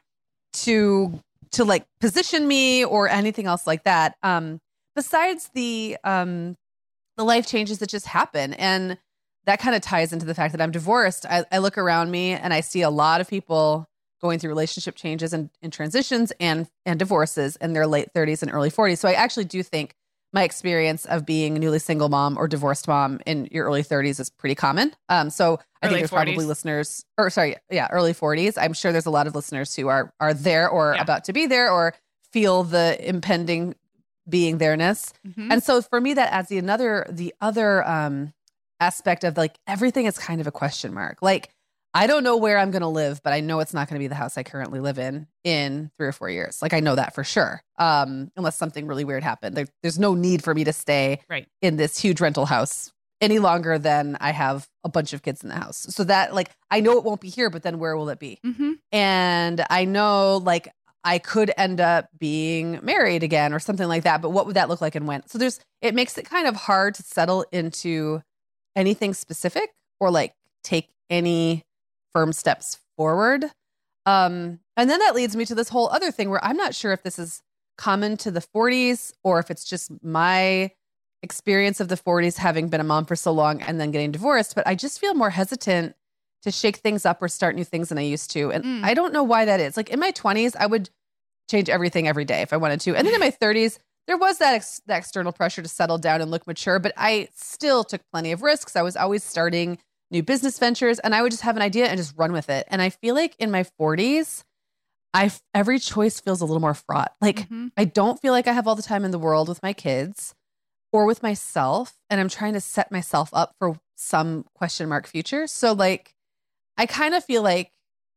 to to like position me or anything else like that. Um, besides the um the life changes that just happen. And that kind of ties into the fact that I'm divorced. I, I look around me and I see a lot of people going through relationship changes and, and transitions and and divorces in their late thirties and early forties. So I actually do think my experience of being a newly single mom or divorced mom in your early thirties is pretty common. Um, so I Early think there's forties. probably listeners, or sorry, yeah, early forties. I'm sure there's a lot of listeners who are are there or Yeah. about to be there or feel the impending being there-ness. Mhm. And so for me, that adds the another the other um, aspect of like everything is kind of a question mark. Like I don't know where I'm going to live, but I know it's not going to be the house I currently live in in three or four years. Like I know that for sure. Um, unless something really weird happened, there, there's no need for me to stay Right. in this huge rental house any longer than I have a bunch of kids in the house. So that like I know it won't be here, but then where will it be? Mhm. And I know like I could end up being married again or something like that. But what would that look like and when? So there's, it makes it kind of hard to settle into anything specific or like take any firm steps forward. Um, and then that leads me to this whole other thing where I'm not sure if this is common to the forties or if it's just my experience of the forties having been a mom for so long and then getting divorced. But I just feel more hesitant to shake things up or start new things than I used to. And Mm. I don't know why that is. Like in my twenties, I would change everything every day if I wanted to. And then in my thirties, there was that, ex- that external pressure to settle down and look mature, but I still took plenty of risks. I was always starting new business ventures and I would just have an idea and just run with it. And I feel like in my forties, I f- every choice feels a little more fraught. Like Mhm. I don't feel like I have all the time in the world with my kids or with myself. And I'm trying to set myself up for some question mark future. So like, I kind of feel like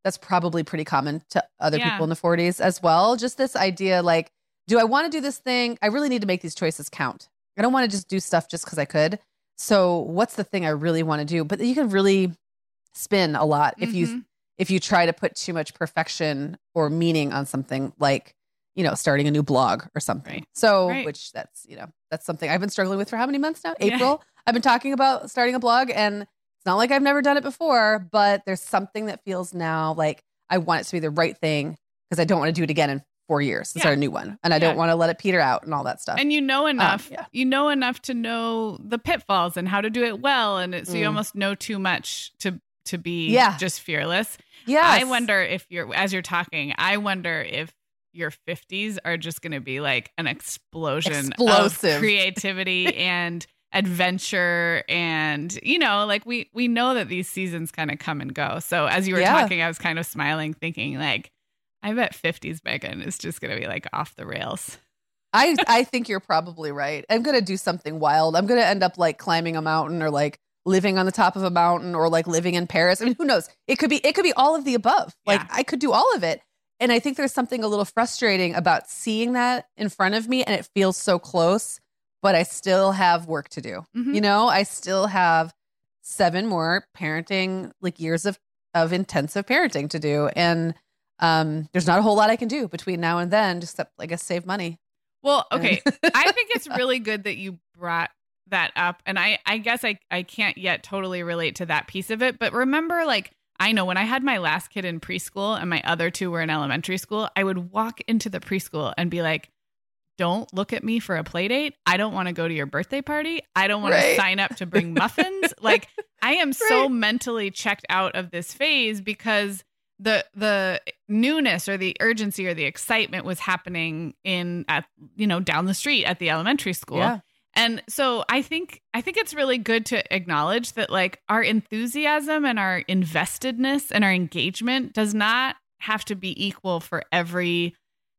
that's probably pretty common to other Yeah. people in the forties as well. Just this idea, like, do I want to do this thing? I really need to make these choices count. I don't want to just do stuff just because I could. So what's the thing I really want to do? But you can really spin a lot if you Mhm. if you try to put too much perfection or meaning on something like, you know, starting a new blog or something. Right. So, Right. which that's, you know, that's something I've been struggling with for how many months now? Yeah. April. I've been talking about starting a blog, and it's not like I've never done it before, but there's something that feels now like I want it to be the right thing because I don't want to do it again in four years and Yeah. start a new one. And I Yeah. don't want to let it peter out and all that stuff. And you know enough, yeah. you know enough to know the pitfalls and how to do it well. And it, so you Mm. almost know too much to, to be Yeah. just fearless. Yes. I wonder if you're, as you're talking, I wonder if your fifties are just going to be like an explosion Explosive. of creativity and adventure. And, you know, like we, we know that these seasons kind of come and go. So as you were Yeah. talking, I was kind of smiling, thinking like, I bet fifties Megan is just going to be like off the rails. I, I think you're probably right. I'm going to do something wild. I'm going to end up like climbing a mountain or like living on the top of a mountain or like living in Paris. I mean, who knows? It could be, it could be all of the above. Like Yeah. I could do all of it. And I think there's something a little frustrating about seeing that in front of me and it feels so close, but I still have work to do. Mhm. You know, I still have seven more parenting, like years of, of intensive parenting to do. And um, there's not a whole lot I can do between now and then, just except, I guess, save money. Well, okay. I think it's really good that you brought that up. And I, I guess I, I can't yet totally relate to that piece of it. But remember, like, I know when I had my last kid in preschool and my other two were in elementary school, I would walk into the preschool and be like, don't look at me for a play date. I don't want to go to your birthday party. I don't want Right. to sign up to bring muffins. Like, I am so Right. mentally checked out of this phase because the the newness or the urgency or the excitement was happening in at you know down the street at the elementary school. Yeah. And so I think I think it's really good to acknowledge that like our enthusiasm and our investedness and our engagement does not have to be equal for every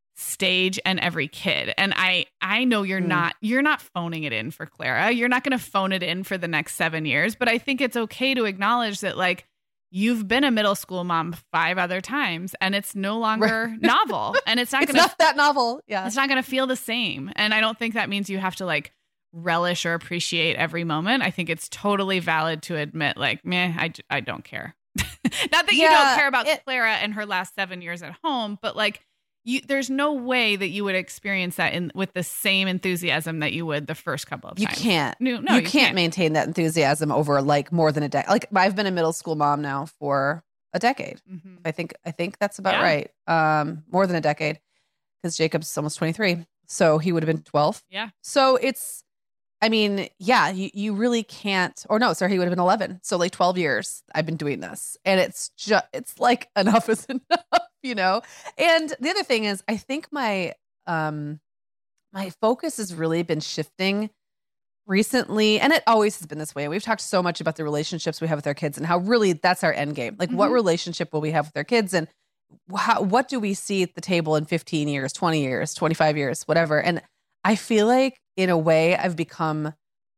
stage and every kid. And I I know you're Mm. not you're not phoning it in for Clara. You're not going to phone it in for the next seven years, but I think it's okay to acknowledge that like you've been a middle school mom five other times and it's no longer Right. novel and it's not It's going to not that novel. Yeah. it's not going to feel the same. And I don't think that means you have to like relish or appreciate every moment. I think it's totally valid to admit like, meh, I, j- I don't care. Not that you Yeah, don't care about it- Clara and her last seven years at home, but like you, there's no way that you would experience that in with the same enthusiasm that you would the first couple of You times. can't. No, no, you, you can't, can't. maintain that enthusiasm over like more than a decade. Like I've been a middle school mom now for a decade. Mhm. I think I think that's about Yeah. right. Um, more than a decade because Jacob's almost twenty-three, so he would have been twelve. Yeah. So it's, I mean, yeah, you you really can't. Or no, sorry, he would have been eleven. So like twelve years I've been doing this, and it's just it's like enough is enough, you know. And the other thing is, I think my um my focus has really been shifting recently, and it always has been this way. We've talked so much about the relationships we have with our kids and how really that's our end game. Like, what Mhm. relationship will we have with our kids, and how, what do we see at the table in fifteen years, twenty years, twenty-five years, whatever. And I feel like, in a way, I've become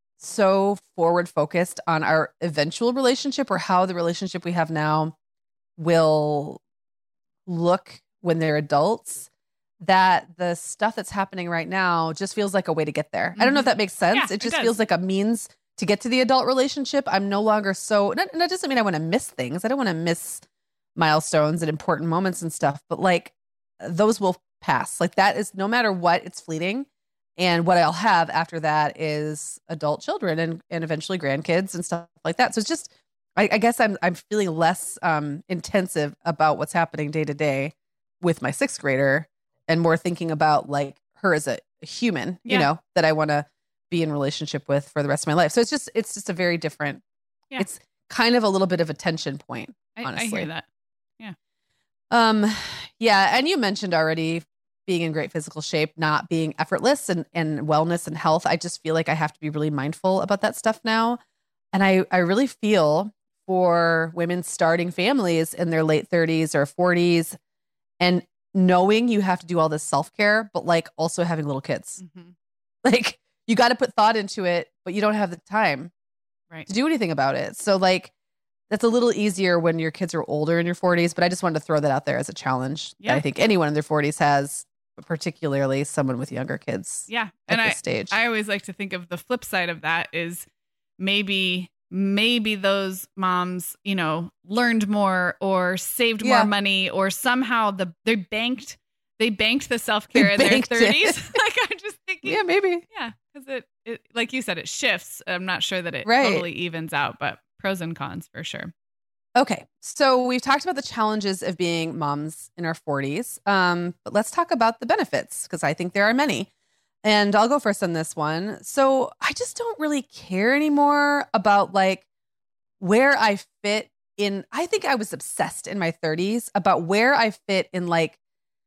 so forward focused on our eventual relationship or how the relationship we have now will look when they're adults, that the stuff that's happening right now just feels like a way to get there. I don't know if Mhm. that makes sense. Yeah, it it just does. feels like a means to get to the adult relationship. I'm no longer so, and that and that doesn't mean I want to miss things. I don't want to miss milestones and important moments and stuff, but like those will pass. Like that is, no matter what, it's fleeting. And what I'll have after that is adult children and, and eventually grandkids and stuff like that. So it's just, I, I guess I'm I'm feeling less um, intensive about what's happening day to day with my sixth grader, and more thinking about like her as a human, Yeah. you know, that I want to be in relationship with for the rest of my life. So it's just it's just a very different. Yeah. It's kind of a little bit of a tension point. I, I honestly. hear that. Um, yeah, and you mentioned already being in great physical shape, not being effortless, and and wellness and health. I just feel like I have to be really mindful about that stuff now. And I I really feel for women starting families in their late thirties or forties and knowing you have to do all this self-care, but like also having little kids. Mhm. Like you got to put thought into it, but you don't have the time Right. to do anything about it. So like that's a little easier when your kids are older in your forties, but I just wanted to throw that out there as a challenge. Yeah. I think anyone in their forties has, particularly someone with younger kids. Yeah. At And this I, stage. I always like to think of the flip side of that is maybe, maybe those moms, you know, learned more or saved Yeah. more money or somehow the they banked, they banked the self-care They in their banked it. thirties. Like I'm just thinking, Yeah, maybe. yeah, because it, it, like you said, it shifts. I'm not sure that it Right. totally evens out, but pros and cons for sure. Okay, so we've talked about the challenges of being moms in our forties, um, but let's talk about the benefits because I think there are many. And I'll go first on this one. So I just don't really care anymore about like where I fit in. I think I was obsessed in my thirties about where I fit in like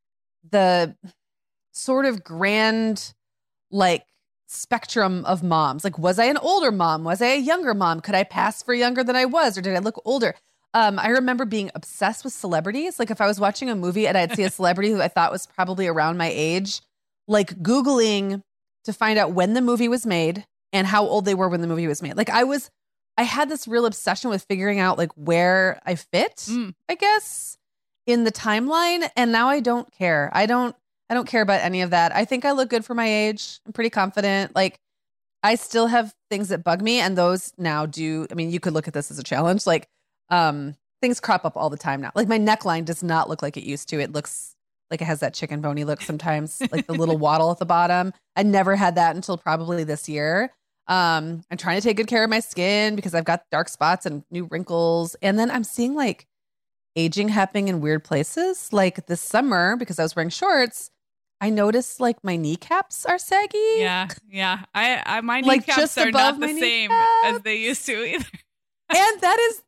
the sort of grand like spectrum of moms. Like, was I an older mom? Was I a younger mom? Could I pass for younger than I was, or did I look older? Um, I remember being obsessed with celebrities. Like if I was watching a movie and I'd see a celebrity who I thought was probably around my age, like Googling to find out when the movie was made and how old they were when the movie was made. Like I was, I had this real obsession with figuring out like where I fit, Mm. I guess, in the timeline. And now I don't care. I don't, I don't care about any of that. I think I look good for my age. I'm pretty confident. Like I still have things that bug me, and those now do. I mean, you could look at this as a challenge. Like um, things crop up all the time now. Like my neckline does not look like it used to. It looks like it has that chicken bony look sometimes, like the little waddle at the bottom. I never had that until probably this year. Um, I'm trying to take good care of my skin because I've got dark spots and new wrinkles. And then I'm seeing like aging happening in weird places. Like this summer, because I was wearing shorts, I noticed like my kneecaps are saggy. Yeah. Yeah. I, I my Like, kneecaps just are above not the my same kneecaps. as they used to either. And that is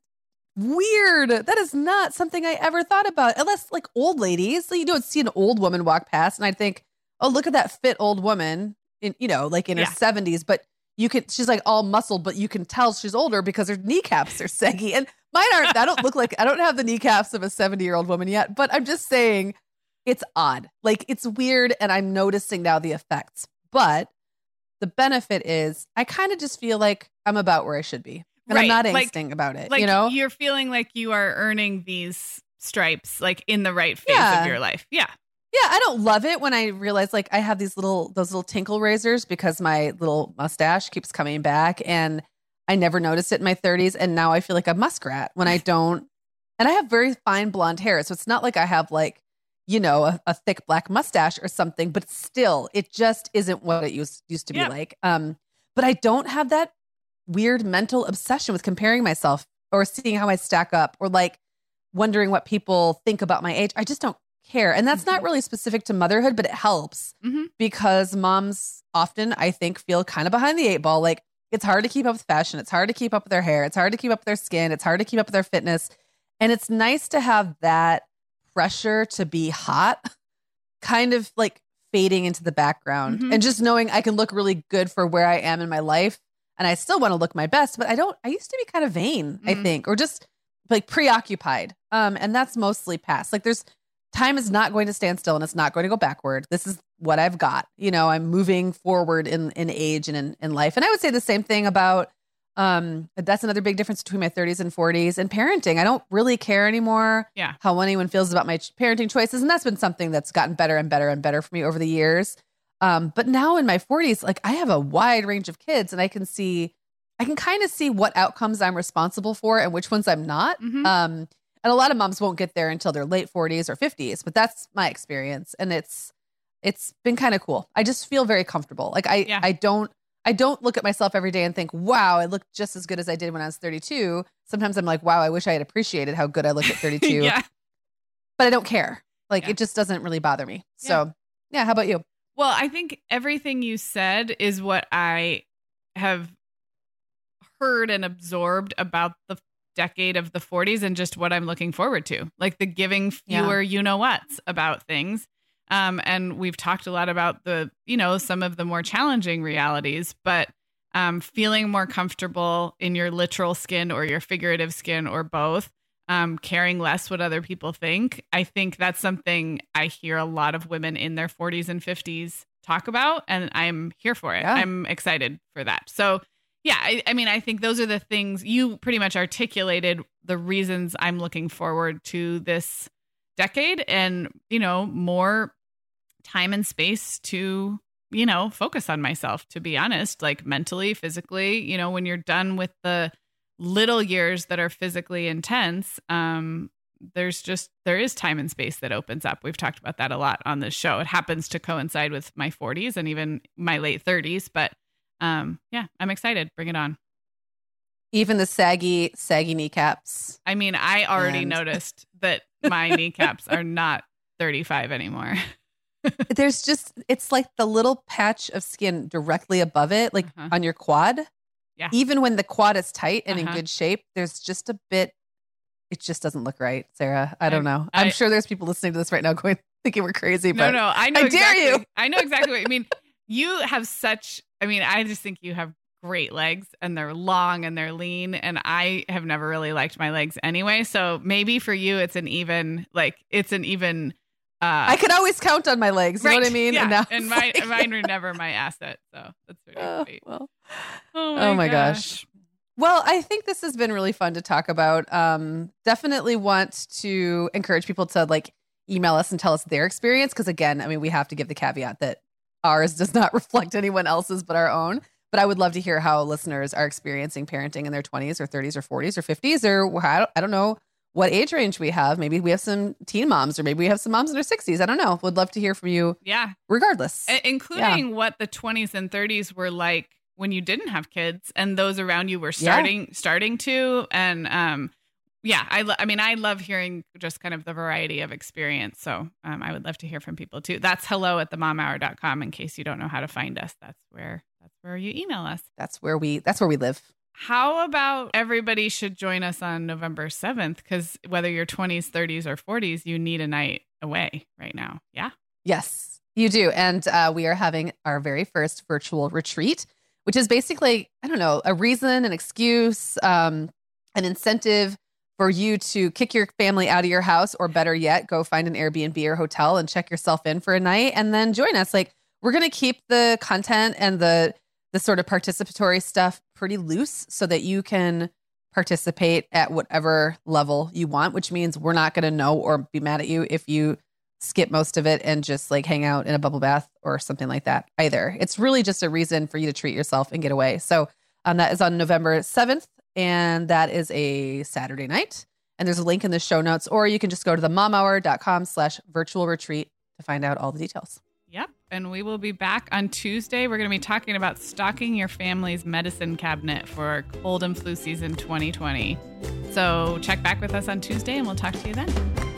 weird. That is not something I ever thought about. Unless like old ladies, so you don't see an old woman walk past and I'd think, oh, look at that fit old woman in, you know, like in Yeah. her seventies. But you can, she's like all muscled, but you can tell she's older because her kneecaps are saggy. And mine aren't, I don't look like, I don't have the kneecaps of a seventy year old woman yet, but I'm just saying it's odd. Like it's weird. And I'm noticing now the effects. But the benefit is I kind of just feel like I'm about where I should be. And Right, I'm not like- angsting about it, Like you know? you're feeling like you are earning these stripes like in the right phase Yeah. of your life. Yeah. Yeah, I don't love it when I realize like I have these little those little tinkle razors because my little mustache keeps coming back and I never noticed it in my thirties and now I feel like a muskrat when I don't. And I have very fine blonde hair, so it's not like I have like, you know, a, a thick black mustache or something, but still it just isn't what it used used to be Yeah. like. Um but I don't have that weird mental obsession with comparing myself or seeing how I stack up or like wondering what people think about my age. I just don't care. And that's not really specific to motherhood, but it helps Mhm. because moms often, I think, feel kind of behind the eight ball. Like it's hard to keep up with fashion. It's hard to keep up with their hair. It's hard to keep up with their skin. It's hard to keep up with their fitness. And it's nice to have that pressure to be hot kind of like fading into the background Mhm. and just knowing I can look really good for where I am in my life. And I still want to look my best, but I don't, I used to be kind of vain, I Mhm. think, or just like preoccupied. Um, and that's mostly past. Like there's, time is not going to stand still and it's not going to go backward. This is what I've got. You know, I'm moving forward in in age and in, in life. And I would say the same thing about um that's another big difference between my thirties and forties and parenting. I don't really care anymore Yeah. how anyone feels about my ch- parenting choices. And that's been something that's gotten better and better and better for me over the years. Um, but now in my forties, like I have a wide range of kids and I can see, I can kind of see what outcomes I'm responsible for and which ones I'm not. Mhm. Um, and a lot of moms won't get there until their late forties or fifties, but that's my experience. And it's, it's been kind of cool. I just feel very comfortable. Like I, Yeah. I don't, I don't look at myself every day and think, wow, I look just as good as I did when I was thirty-two. Sometimes I'm like, wow, I wish I had appreciated how good I looked at thirty-two, Yeah. but I don't care. Like Yeah. it just doesn't really bother me. So yeah. How about you? Well, I think everything you said is what I have heard and absorbed about the decade of the forties and just what I'm looking forward to, like the giving fewer you know what's about things. Um, and we've talked a lot about the, you know, some of the more challenging realities, but um, feeling more comfortable in your literal skin or your figurative skin or both, um, caring less what other people think. I think that's something I hear a lot of women in their forties and fifties talk about, and I'm here for it. Yeah. I'm excited for that. So Yeah, I, I mean, I think those are the things you pretty much articulated, the reasons I'm looking forward to this decade and, you know, more time and space to, you know, focus on myself, to be honest, like mentally, physically, you know, when you're done with the little years that are physically intense, um, there's just, there is time and space that opens up. We've talked about that a lot on this show. It happens to coincide with my forties and even my late thirties, but um, yeah, I'm excited. Bring it on. Even the saggy, saggy kneecaps. I mean, I already and... noticed that my kneecaps are not thirty-five anymore. There's just, it's like the little patch of skin directly above it, like uh-huh. on your quad. Yeah. Even when the quad is tight and uh-huh. in good shape, there's just a bit, it just doesn't look right, Sarah. I don't I, know. I'm I, sure there's people listening to this right now going, thinking we're crazy, no, but no, I know I exactly, dare you. I know exactly what you mean. You have such, I mean, I just think you have great legs and they're long and they're lean. And I have never really liked my legs anyway. So maybe for you, it's an even, like, it's an even, uh, I could always count on my legs. You right, know what I mean? Yeah. And, now and mine, like, mine were never my asset. So that's pretty oh, sweet. Well, oh my, oh my gosh. gosh. Well, I think this has been really fun to talk about. Um, definitely want to encourage people to like email us and tell us their experience. Because again, I mean, we have to give the caveat that ours does not reflect anyone else's but our own. But I would love to hear how listeners are experiencing parenting in their twenties or thirties or forties or fifties or I don't, I don't know what age range we have. Maybe we have some teen moms or maybe we have some moms in their sixties. I don't know. Would love to hear from you. Yeah. Regardless. I- including yeah. what the twenties and thirties were like when you didn't have kids and those around you were starting yeah. starting to. And um, yeah, I, lo- I mean, I love hearing just kind of the variety of experience. So um, I would love to hear from people too. That's hello at the mom hour dot com in case you don't know how to find us. That's where that's where you email us. That's where we that's where we live. How about everybody should join us on November seventh? Because whether you're twenties, thirties, or forties, you need a night away right now. Yeah. Yes, you do. And uh, we are having our very first virtual retreat, which is basically, I don't know, a reason, an excuse, um, an incentive for you to kick your family out of your house, or better yet, go find an Airbnb or hotel and check yourself in for a night and then join us. Like, we're going to keep the content and the the sort of participatory stuff pretty loose so that you can participate at whatever level you want, which means we're not going to know or be mad at you if you skip most of it and just like hang out in a bubble bath or something like that either. It's really just a reason for you to treat yourself and get away. So um, that is on November seventh, and that is a Saturday night. And there's a link in the show notes, or you can just go to the mom hour dot com slash virtual retreat to find out all the details. Yep. And we will be back on Tuesday. We're going to be talking about stocking your family's medicine cabinet for cold and flu season twenty twenty. So check back with us on Tuesday and we'll talk to you then.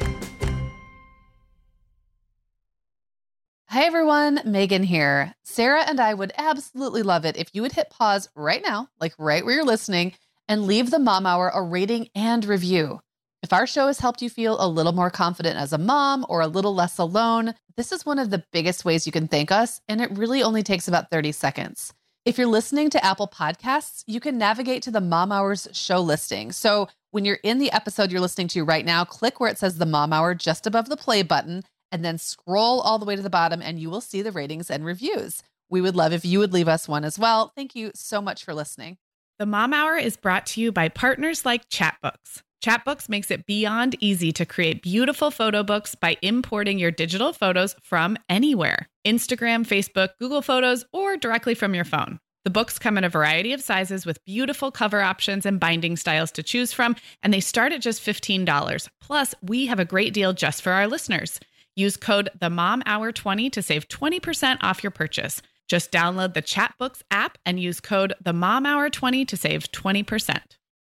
Hi, everyone. Megan here. Sarah and I would absolutely love it if you would hit pause right now, like right where you're listening, and leave the Mom Hour a rating and review. If our show has helped you feel a little more confident as a mom or a little less alone, this is one of the biggest ways you can thank us, and it really only takes about thirty seconds. If you're listening to Apple Podcasts, you can navigate to the Mom Hours show listing. So when you're in the episode you're listening to right now, click where it says the Mom Hour just above the play button, and then scroll all the way to the bottom and you will see the ratings and reviews. We would love if you would leave us one as well. Thank you so much for listening. The Mom Hour is brought to you by partners like Chatbooks. Chatbooks makes it beyond easy to create beautiful photo books by importing your digital photos from anywhere. Instagram, Facebook, Google Photos, or directly from your phone. The books come in a variety of sizes with beautiful cover options and binding styles to choose from, and they start at just fifteen dollars. Plus, we have a great deal just for our listeners. Use code the mom hour twenty to save twenty percent off your purchase. Just download the Chatbooks app and use code the mom hour twenty to save twenty percent.